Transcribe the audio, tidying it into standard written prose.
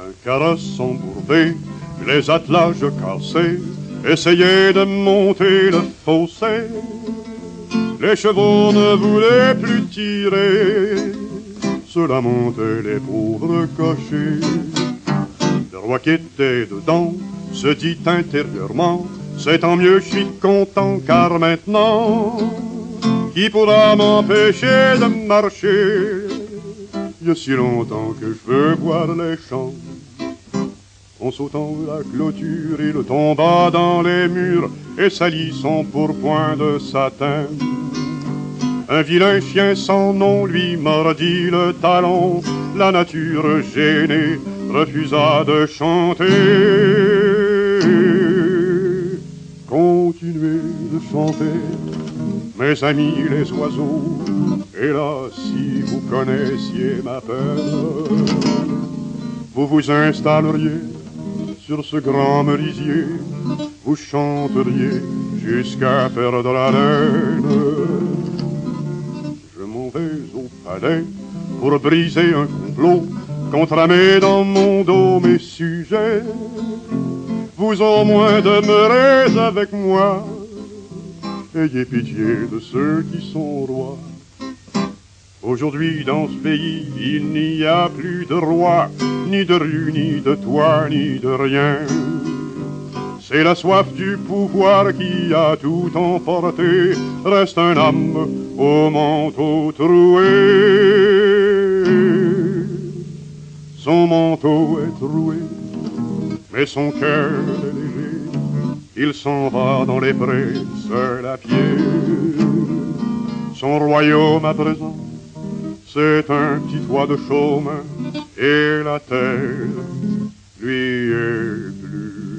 Un carrosse embourbé, les attelages cassés, essayaient de monter le fossé. Les chevaux ne voulaient plus tirer, cela montait les pauvres cochers. Le roi qui était dedans se dit intérieurement, c'est tant mieux, je suis content, car maintenant, qui pourra m'empêcher de marcher? Il y a si longtemps que je veux voir les champs. En sautant la clôture, il tomba dans les murs et salit son pourpoint de satin. Un vilain chien sans nom lui mordit le talon. La nature gênée refusa de chanter. Continuez de chanter, mes amis les oiseaux. Et là, si vous connaissiez ma peine, vous vous installeriez sur ce grand merisier, vous chanteriez jusqu'à perdre la laine. Je m'en vais au palais pour briser un complot, contramer dans mon dos mes sujets. Vous au moins demeurez avec moi, ayez pitié de ceux qui sont rois. Aujourd'hui dans ce pays, il n'y a plus de roi, ni de rue, ni de toit, ni de rien. C'est la soif du pouvoir qui a tout emporté. Reste un homme au manteau troué. Son manteau est troué, mais son cœur est léger. Il s'en va dans les prés, seul à pied. Son royaume à présent, c'est un petit toit de chaume, et la terre lui est plus